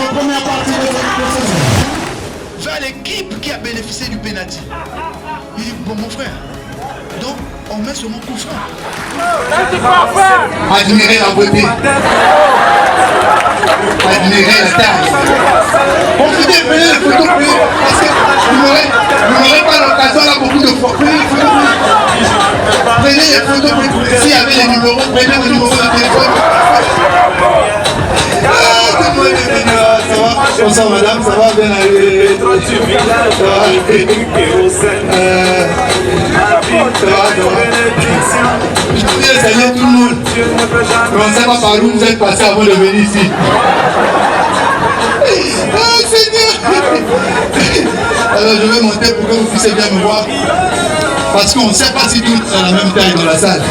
première partie de cette saison. Vers l'équipe qui a bénéficié du pénalty. Il dit, bon mon frère, donc on met sur mon coup franc. Admirez la beauté. Admirez la taille. Profitez, prenez les photos, parce que vous n'aurez pas l'occasion là beaucoup de fois. Prenez les photos, s'il y avait les numéros, prenez le numéro de téléphone. Bonsoir madame, ça va bien aller? Je voudrais saluer tout le monde. Mais on ne sait pas par où vous êtes passé avant de venir ici. Oh Seigneur! Alors je vais monter pour que vous puissiez bien me voir. Parce qu'on ne sait pas si tout est à la même taille dans la salle.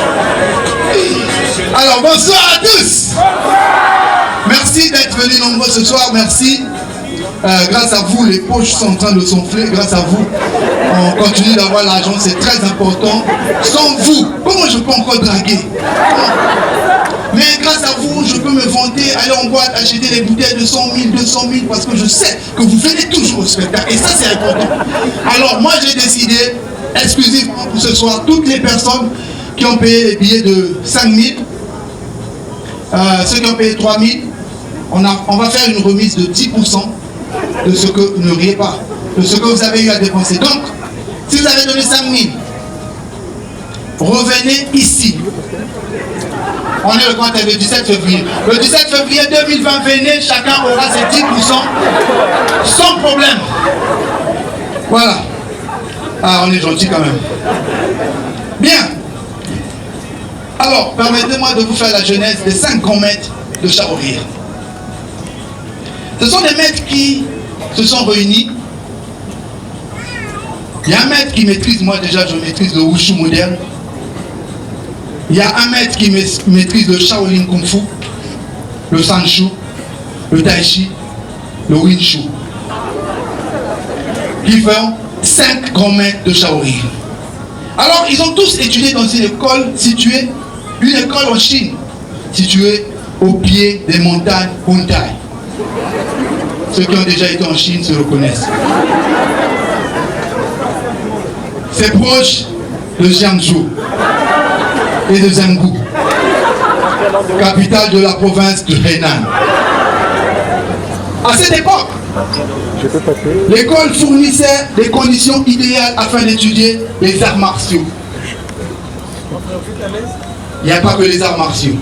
Alors bonsoir à tous! Merci d'être venus nombreux ce soir, merci. Grâce à vous, les poches sont en train de s'enfler. Grâce à vous, on continue d'avoir l'argent, c'est très important. Sans vous, comment je peux encore draguer? Mais grâce à vous, je peux me vanter, aller en boîte, acheter des bouteilles de 100 000, 200 000, parce que je sais que vous venez toujours au spectacle. Et ça, c'est important. Alors, moi, j'ai décidé, exclusivement pour ce soir, toutes les personnes qui ont payé les billets de 5 000, ceux qui ont payé 3 000, on va faire une remise de 10% de ce que, ne riez pas, de ce que vous avez eu à dépenser. Donc, si vous avez donné 5 000, revenez ici. On est le compte le 17 février. Le 17 février 2020, venez, chacun aura ses 10% sans problème. Voilà. Ah, on est gentil quand même. Bien. Alors, permettez-moi de vous faire la genèse des 5 grands maîtres de Chao-Rire. Ce sont des maîtres qui se sont réunis. Il y a un maître qui maîtrise, moi déjà je maîtrise le Wushu moderne. Il y a un maître qui maîtrise le Shaolin Kung Fu, le Sanshu, le Tai Chi, le Wing Chun. Qui font 5 grands maîtres de Chao-Rire. Alors ils ont tous étudié dans une école située, une école en Chine, située au pied des montagnes Huntai. Ceux qui ont déjà été en Chine se reconnaissent. C'est proche de Jiangsu et de Zhenggu, capitale de la province de Henan. À cette époque, l'école fournissait des conditions idéales afin d'étudier les arts martiaux. Il n'y a pas que les arts martiaux.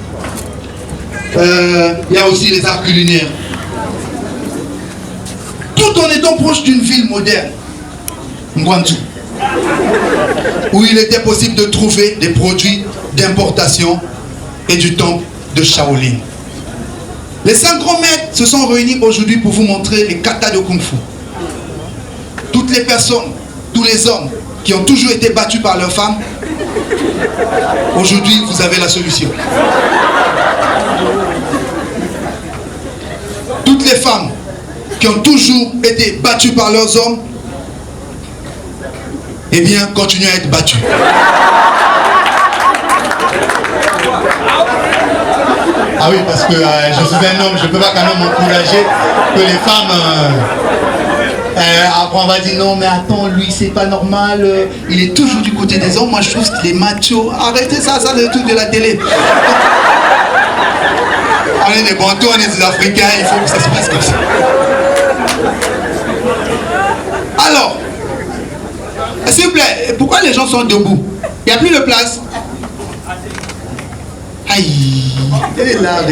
Il y a aussi les arts culinaires. Tout en étant proche d'une ville moderne, Guangzhou, où il était possible de trouver des produits d'importation et du temple de Shaolin. Les 5 grands maîtres se sont réunis aujourd'hui pour vous montrer les katas de Kung Fu. Toutes les personnes, tous les hommes qui ont toujours été battus par leurs femmes, aujourd'hui vous avez la solution. Toutes les femmes qui ont toujours été battues par leurs hommes, eh bien, continuez à être battues. Ah oui, parce que je suis un homme, je ne peux pas quand même encourager que les femmes... après on va dire non mais attends, lui c'est pas normal, il est toujours du côté des hommes, moi je trouve qu'il est macho. Arrêtez ça, ça c'est le truc de la télé. On est des Bantous, on est des Africains, il faut que ça se passe comme ça. Alors, s'il vous plaît, pourquoi les gens sont debout? Il n'y a plus de place. Aïe, elle est là.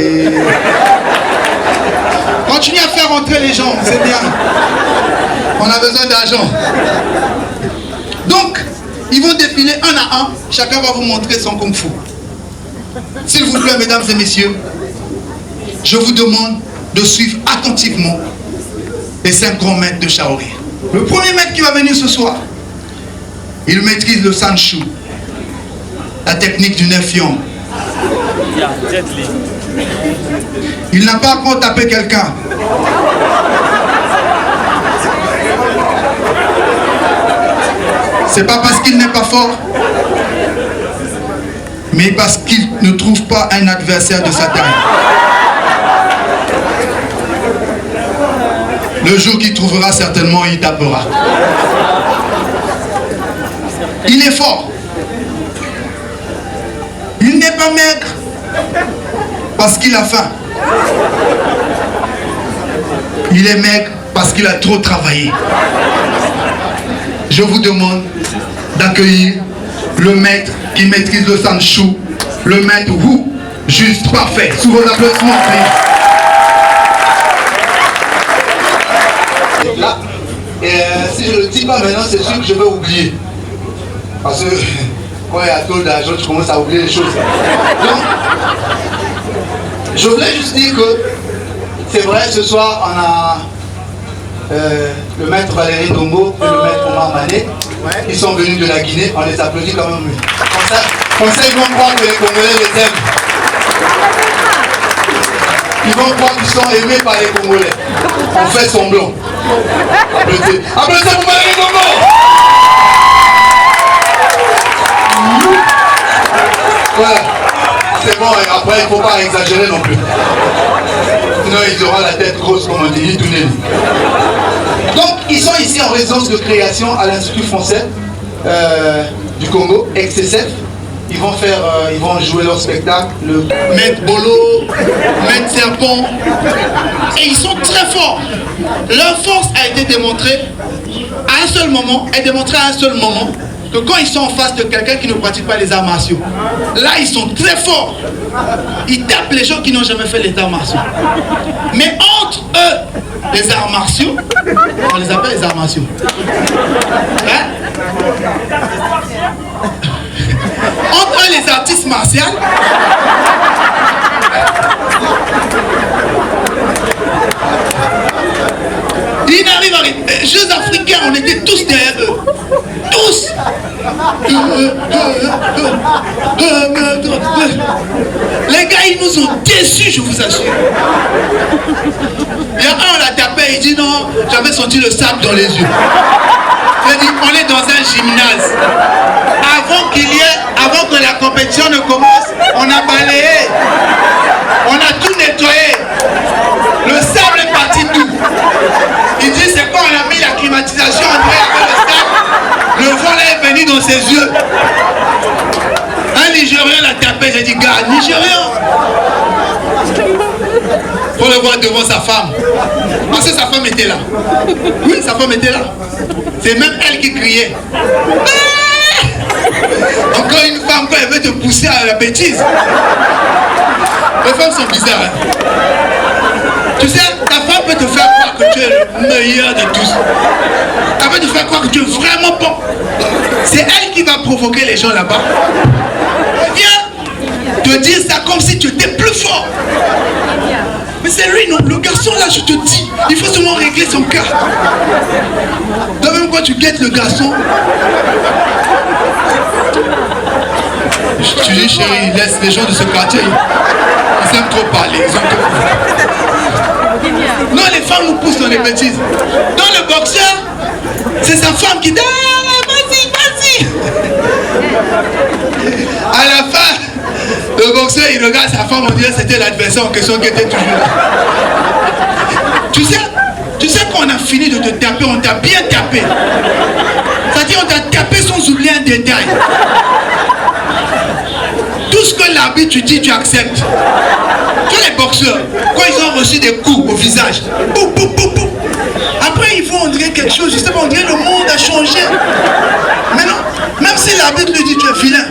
Continuez à faire rentrer les gens, c'est bien. On a besoin d'argent. Donc, ils vont défiler un à un. Chacun va vous montrer son kung fu. S'il vous plaît, mesdames et messieurs, je vous demande de suivre attentivement les 5 grands maîtres de Chao-Rire. Le premier maître qui va venir ce soir, il maîtrise le Sanshu, la technique du 9 yang. Il n'a pas encore tapé quelqu'un. C'est pas parce qu'il n'est pas fort, mais parce qu'il ne trouve pas un adversaire de sa taille. Le jour qu'il trouvera, certainement, il tapera. Il est fort. Il n'est pas maigre parce qu'il a faim. Il est maigre parce qu'il a trop travaillé. Je vous demande d'accueillir le maître qui maîtrise le sanchou, le maître Wu, juste parfait. Sous vos applaudissements, là, si je ne le dis pas maintenant, c'est sûr que je vais oublier. Parce que quand il y a trop d'argent, tu commences à oublier les choses. Donc, je voulais juste dire que c'est vrai, ce soir, on a le maître Valérie Dombo et le maître Omar Mané. Ils sont venus de la Guinée, on les applaudit quand même. Comme ça, ils vont croire que les Congolais les aiment. Ils vont croire qu'ils sont aimés par les Congolais. On fait semblant. Applaudissez. Applaudissez pour Valérie Dombo. Voilà. C'est bon, et après il ne faut pas exagérer non plus. Sinon ils auront la tête grosse comme on dit, tout nez. Donc ils sont ici en résidence de création à l'Institut français du Congo, XSF. Ils vont jouer leur spectacle, le Maître Bolo, Maître Serpent. Et ils sont très forts. Leur force a été démontrée à un seul moment, est démontrée à un seul moment, que quand ils sont en face de quelqu'un qui ne pratique pas les arts martiaux, là ils sont très forts. Ils tapent les gens qui n'ont jamais fait les arts martiaux. Mais entre eux, les arts martiaux, on les appelle les arts martiaux. Hein? Entre eux, les artistes martiaux, ils n'arrivent à rien. Jeux africains, on était tous derrière eux. Tous. Les gars, ils nous ont déçus, je vous assure. Il y a un, on l'a tapé, il dit non, j'avais senti le sable dans les yeux. Il dit, on est dans un gymnase. Avant que la compétition ne commence, on a balayé. On a tout nettoyé. Le sable est parti d'où? Il dit, c'est quand on a mis la climatisation, on dirait avec le sable. Le vent là est venu dans ses yeux. Un Nigérien l'a tapé, j'ai dit, gars, Nigérien. Faut le voir devant sa femme. Parce que sa femme était là. Oui, sa femme était là. C'est même elle qui criait. Encore une femme, quand elle veut te pousser à la bêtise. Les femmes sont bizarres. Hein? Tu sais, ta femme peut te faire croire que tu es le meilleur de tous. Elle peut te faire croire que tu es vraiment bon. C'est elle qui va provoquer les gens là-bas. Elle vient te dire ça comme si tu étais plus fort. Mais c'est lui, non? Le garçon là, je te dis, il faut seulement régler son cas. De même quand tu guettes le garçon, tu dis chérie, laisse les gens de ce quartier. Ils aiment trop parler, ils aiment trop parler. Non, les femmes nous poussent dans les bêtises. Dans le boxeur, c'est sa femme qui dit ah, vas-y, vas-y. À la fin, le boxeur, il regarde sa femme, on dirait que c'était l'adversaire en question qui était toujours là. Tu sais qu'on a fini de te taper, on t'a bien tapé. C'est-à-dire on t'a tapé sans oublier un détail. Tout ce que l'arbitre dit, tu acceptes. Tu vois les boxeurs, quand ils ont reçu des coups au visage, boum, boum, boum, boum. Après ils vont, on dirait quelque chose, je sais pas, on dirait le monde a changé. Mais non, même si l'arbitre lui dit tu es vilain.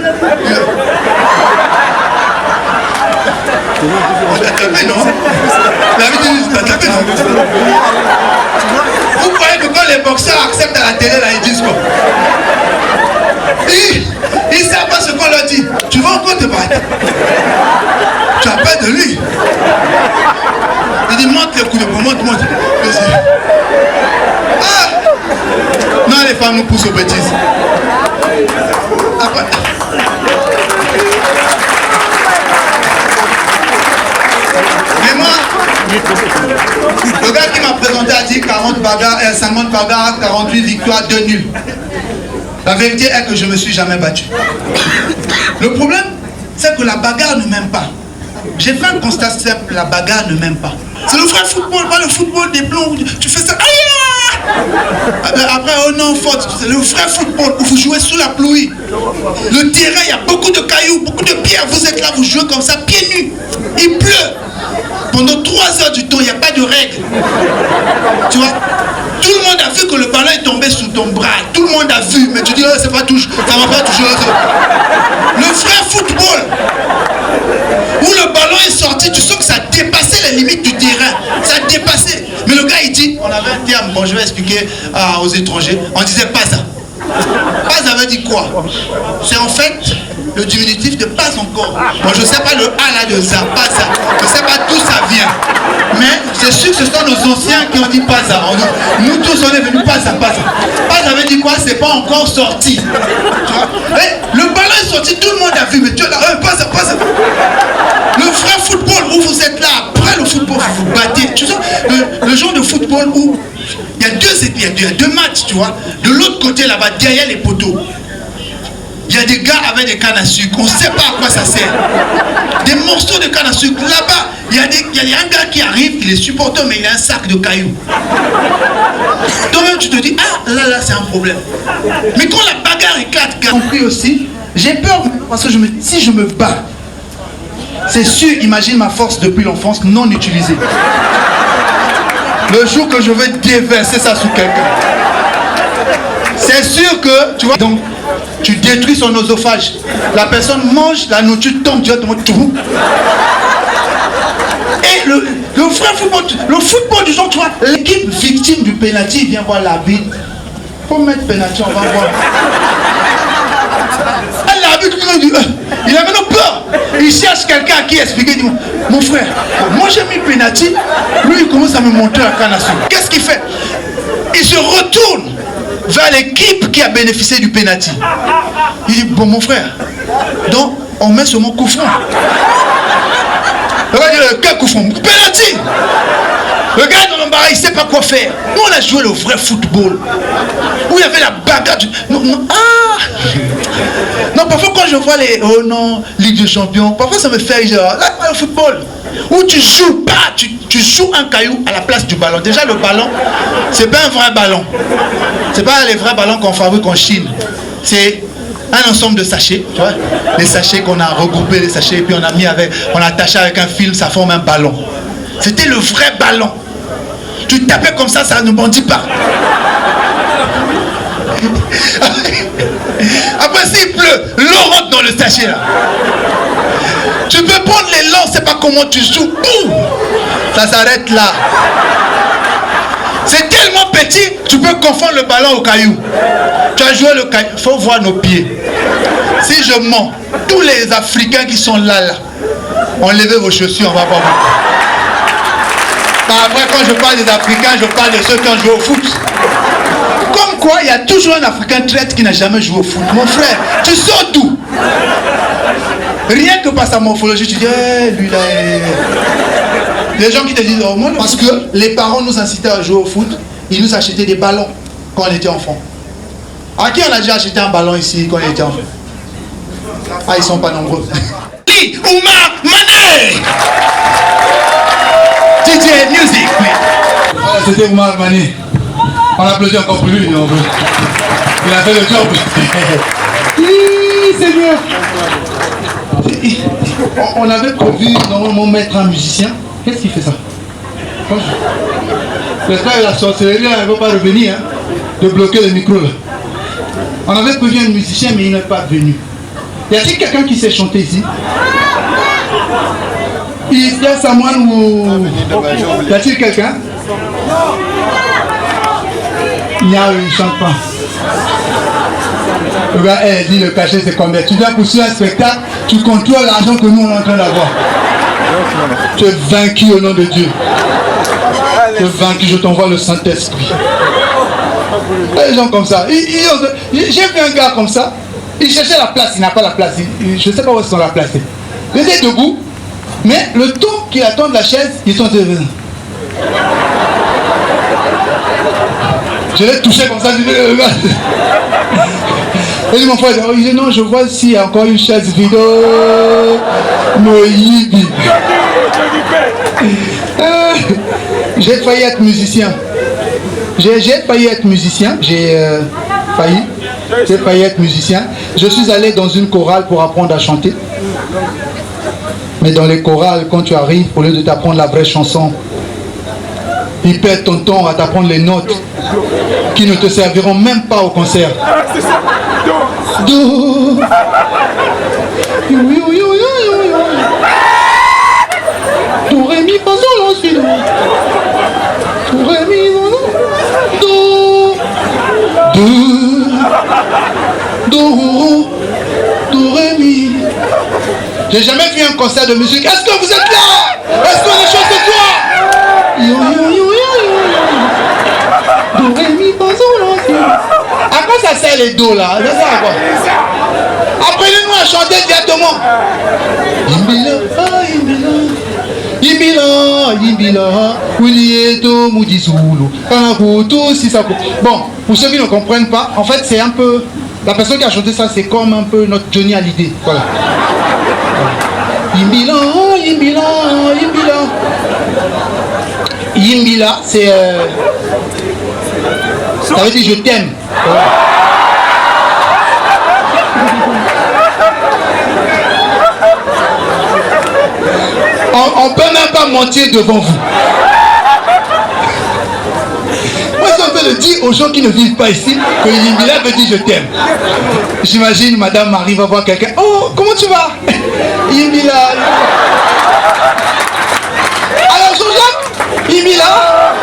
On t'a tapé, non? L'arbitre dit tu t'as tapé, non? Vous croyez que quand les boxeurs acceptent à la télé, là, ils disent quoi? Ils ne savent pas ce qu'on leur dit. Tu vas encore te battre. Tu as peur de lui. Il dit monte le coup de poing, monte. Ah! Non, les femmes nous poussent aux bêtises. Après. Mais moi, le gars qui m'a présenté a dit 40 bagarres, 50 bagarres, 48 victoires, 2 nuls. La vérité est que je ne me suis jamais battu. Le problème, c'est que la bagarre ne m'aime pas. J'ai fait un constat simple, la bagarre ne m'aime pas. C'est le vrai football, pas le football des blancs où tu fais ça. Aïe! Après, oh non, faute. C'est le vrai football où vous jouez sous la pluie. Le terrain, il y a beaucoup de cailloux, beaucoup de pierres. Vous êtes là, vous jouez comme ça, pieds nus. Il pleut. Pendant 3 heures du temps, il n'y a pas de règles. Tu vois? Tout le monde a vu que le ballon est tombé sous ton bras. Tout le monde a vu. Mais tu dis, oh, c'est pas touche. Ça va pas toucher. Le vrai football, où le ballon est sorti, tu sens que ça a dépassé les limites du terrain. Ça a dépassé. Mais le gars, il dit, on avait un terme, bon, je vais expliquer aux étrangers. On disait pas ça. Pas ça veut dire quoi? C'est en fait le diminutif de pas encore. Bon, je sais pas le A là de ça, pas ça. Je sais pas d'où ça vient. Mais c'est sûr que ce sont nos anciens qui ont dit pas ça. Nous tous, on est venus pas ça, pas ça. Pas ça veut dire quoi? C'est pas encore sorti. Tu vois? Et le ballon est sorti, tout le monde a vu, mais tu as là, pas ça, pas ça. Le vrai football où vous êtes là, après le football, vous vous battez. Tu sais, le genre de football où il y a deux matchs, tu vois. De l'autre côté, là-bas, derrière les poteaux, il y a des gars avec des cannes à sucre. On ne sait pas à quoi ça sert. Des morceaux de canne à sucre. Là-bas, il y a un gars qui arrive, il est supporter, mais il a un sac de cailloux. Toi-même, tu te dis, ah, là, c'est un problème. Mais quand la bagarre éclate, j'ai compris aussi, j'ai peur parce que si je me bats, c'est sûr, imagine ma force depuis l'enfance non utilisée. Le jour que je vais déverser ça sur quelqu'un, c'est sûr que, tu vois, donc, tu détruis son oesophage. La personne mange, la nourriture tombe directement. Et le vrai football, le football du genre, tu vois, l'équipe victime du penalty vient voir l'arbitre. Faut mettre penalty, on va voir. L'arbitre, il a maintenant peur. Il cherche quelqu'un à qui expliquer. Il dit, mon frère, moi j'ai mis penalty. Lui, il commence à me montrer la canne à sucre. Qu'est-ce qu'il fait? Il se retourne vers l'équipe qui a bénéficié du penalty. Il dit, bon mon frère, donc on met sur mon coup franc. Le gars dit, quel coup franc? Penalty. Le gars est dans l'embarras, il ne sait pas quoi faire. Nous on a joué le vrai football. Où il y avait la bagarre. Non, parfois quand je vois les, oh non, Ligue des Champions, parfois ça me fait genre, là, le football. Où tu joues pas, tu joues un caillou à la place du ballon. Déjà le ballon, c'est pas un vrai ballon. C'est pas les vrais ballons qu'on fabrique en Chine. C'est un ensemble de sachets, tu vois. Les sachets qu'on a regroupés, les sachets, et puis on a attaché avec un fil, ça forme un ballon. C'était le vrai ballon. Tu tapais comme ça ne bondit pas. Après s'il pleut, l'eau rentre dans le sachet là. Tu peux prendre l'élan, c'est pas comment tu joues. Boum, ça s'arrête là. C'est tellement petit, tu peux confondre le ballon au caillou. Tu as joué le caillou, il faut voir nos pieds. Si je mens, tous les Africains qui sont là, enlevez vos chaussures, on va voir. Après, quand je parle des Africains, je parle de ceux qui ont joué au foot. Comme quoi, il y a toujours un Africain traître qui n'a jamais joué au foot. Mon frère, tu sors d'où? Rien que par sa morphologie, tu dis, lui là. Les gens qui te disent, oh, moi, parce que les parents nous incitaient à jouer au foot, ils nous achetaient des ballons quand on était enfant. À qui on a déjà acheté un ballon ici quand on était enfant? Ah, ils sont pas nombreux. Oumar Mané! DJ Music. Ah, c'était Oumar Mané. On applaudit encore pour lui. Il a fait le job. Seigneur. On avait prévu normalement mettre un musicien. Qu'est-ce qui fait ça? J'espère que la sorcellerie ne va pas revenir, hein, de bloquer le micro là. On avait prévu un musicien, mais il n'est pas venu. Y a-t-il quelqu'un qui sait chanter ici? Il y a someone ou... Y a-t-il quelqu'un? Il ne chante pas. Le gars, dit le cachet c'est combien? Tu dois poursuivre un spectacle, tu contrôles l'argent que nous on est en train d'avoir. Tu es vaincu au nom de Dieu. Tu es vaincu, je t'envoie le Saint-Esprit. Les gens comme ça. J'ai vu un gars comme ça, il cherchait la place, il n'a pas la place. Je ne sais pas où est-ce qu'on l'a placé. Il était debout, mais le temps qu'il attend de la chaise, ils sont venus. Je l'ai touché comme ça, je dis, le gars. Et mon frère dit, non, je vois s'il y a encore une chaise vide. Moïbi. J'ai failli être musicien. J'ai failli être musicien. J'ai failli être musicien. Je suis allé dans une chorale pour apprendre à chanter. Mais dans les chorales, quand tu arrives, au lieu de t'apprendre la vraie chanson, ils perdent ton temps à t'apprendre les notes qui ne te serviront même pas au concert. Do. Do, ré, mi, fa, sol, la, si, do. Do, ré, mi, fa, do. Do. Do, ré, mi. J'ai jamais vu un concert de musique. Est-ce que vous êtes là? Est-ce qu'on est chaud ce soir? Yo, yo, yo, yo, yo. Do, ré, mi, fa, sol, la, si. À quoi ça sert les dos là? Ça sert à quoi? Apprenez-nous à chanter directement. Imbila, imbila. Imbila, imbila. Ulieto, Moudizulu. Kanakutu, Sisako. Bon, pour ceux qui ne comprennent pas, en fait, c'est un peu. La personne qui a chanté ça, c'est comme un peu notre Johnny Hallyday. Voilà. Imbila, imbila, imbila. Imbila, c'est. Ça veut dire je t'aime. Voilà. On ne peut même pas mentir devant vous. Moi, c'est en train de dire aux gens qui ne vivent pas ici que Yimbila veut dire je t'aime. J'imagine Madame Marie va voir quelqu'un. Oh, comment tu vas? Yimbila. Alors, Jean-Jacques, Yimbila.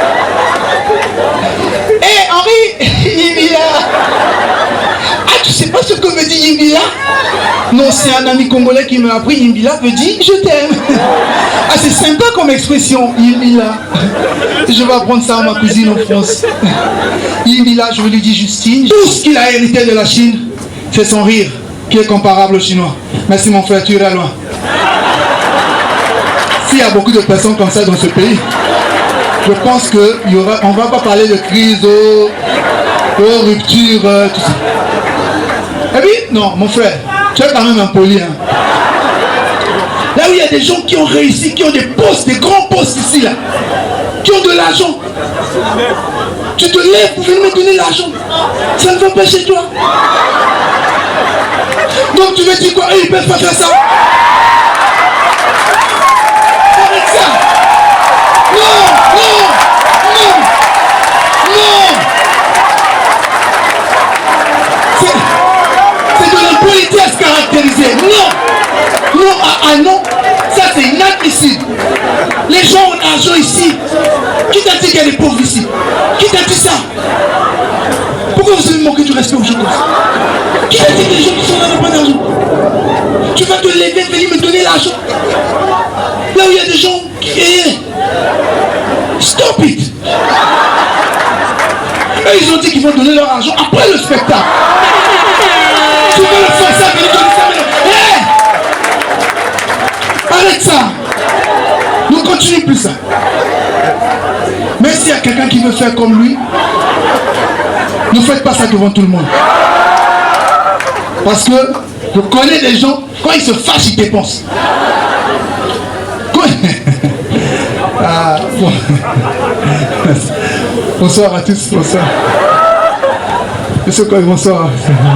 Hé, Henri, Yimbila. Ah, tu sais pas ce que veut dire Yimbila? Non, c'est un ami congolais qui m'a appris. Yimbila veut dire je t'aime. Ah, c'est sympa comme expression, Yimbila. Je vais apprendre ça à ma cousine en France. Yimbila, je lui dis Justine. Tout ce qu'il a hérité de la Chine, c'est son rire qui est comparable au chinois. Merci mon frère, tu iras loin. S'il y a beaucoup de personnes comme ça dans ce pays, je pense qu'on ne va pas parler de crise, de rupture, tout ça. Et puis, non, mon frère, tu es quand même impoli. Hein. Là où il y a des gens qui ont réussi, qui ont des postes, des grands postes ici, là, qui ont de l'argent. Tu te lèves pour venir me donner l'argent. Ça ne va pas chez toi. Donc tu veux dire quoi? Ils ne peuvent pas faire ça. Arrête ça. Non, non, non, non. C'est de l'impolitesse caractérisée. Non. Non, ah non. Ça c'est inadmissible. Les gens ont l'argent ici. Qui t'a dit qu'il y a des pauvres ici? Qui t'a dit ça? Pourquoi vous avez manqué du respect aux gens comme ça? Qui t'a dit que les gens qui sont là n'ont pas d'argent? Tu vas te lever, venir me donner l'argent. Là où il y a des gens qui... Stop it! Et ils ont dit qu'ils vont donner leur argent après le spectacle. Tu veux le faire ça, venir donner ça maintenant. Hey! Arrête ça! Ne continue plus ça. Mais s'il y a quelqu'un qui veut faire comme lui, ne faites pas ça devant tout le monde. Parce que je connais des gens, quand ils se fâchent, ils dépensent. Ah, bon. Bonsoir à tous, bonsoir. Monsieur Coy, bonsoir.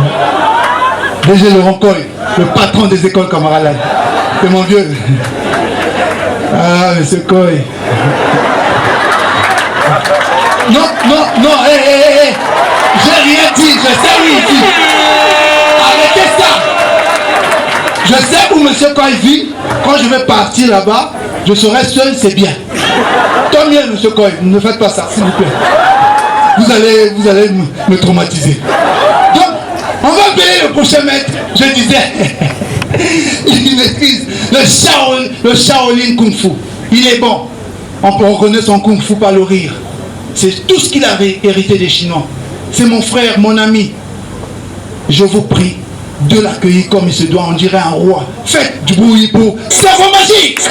DG Laurent Coy, le patron des écoles Camaralal. C'est mon vieux. Ah, monsieur Coy. Non, non, non, hé. J'ai rien dit, je sais où il vit. Arrêtez ça. Je sais où monsieur Coy vit. Quand je vais partir là-bas, je serai seul, c'est bien. Tant mieux, monsieur Coy, ne faites pas ça, s'il vous plaît. Vous allez me traumatiser. Donc, on va appeler le prochain maître. Je disais, il maîtrise le Shaolin Kung Fu. Il est bon. On peut reconnaître son Kung Fu par le rire. C'est tout ce qu'il a hérité des Chinois. C'est mon frère, mon ami. Je vous prie de l'accueillir comme il se doit. On dirait un roi. Faites du bruit pour Savon Magique.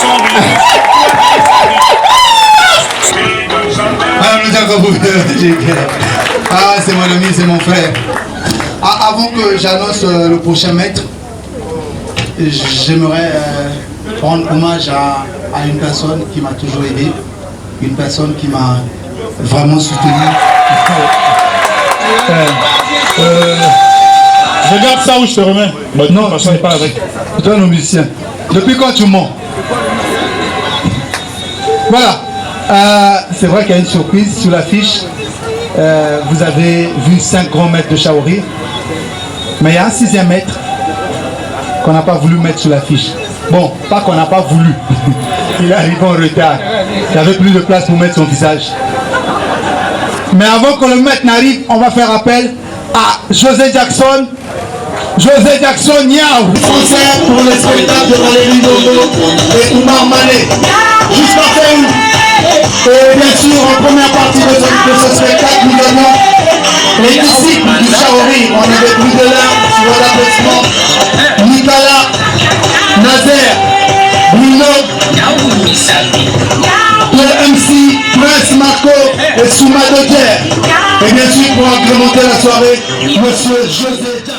Ah, c'est mon ami, c'est mon frère. Ah, avant que j'annonce le prochain maître, j'aimerais rendre hommage à à une personne qui m'a toujours aidé, une personne qui m'a vraiment soutenu. Regarde ça où je te remets. Non, je n'est pas avec. Je donne aux musiciens. Depuis quand tu mens? Voilà. C'est vrai qu'il y a une surprise sur l'affiche. Vous avez vu 5 grands maîtres de Chaori. Mais il y a un 6e maître qu'on n'a pas voulu mettre sur l'affiche. Bon, pas qu'on n'a pas voulu. Il est arrivé en retard. Il n'y avait plus de place pour mettre son visage. Mais avant que le maître n'arrive, on va faire appel à José Jackson. José Jackson, Niao. Concert pour le spectacle de Valérie Dodo et Oumar Mané. Jusqu'à fin. Et bien sûr, en première partie de ce spectacle, nous avons les disciples du Chaori. On avait plus de l'un sur votre applaudissement. Nicolas, Nazer, Bruno, le MC, Prince Marco et Souma Dodger. Et bien sûr, pour agrémenter la soirée, Monsieur José.